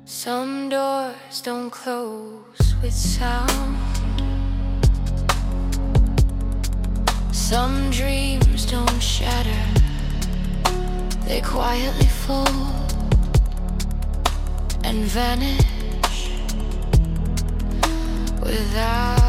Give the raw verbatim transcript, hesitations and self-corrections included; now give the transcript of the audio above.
Some doors don't close with sound. Some dreams don't shatter, they quietly fall and vanish without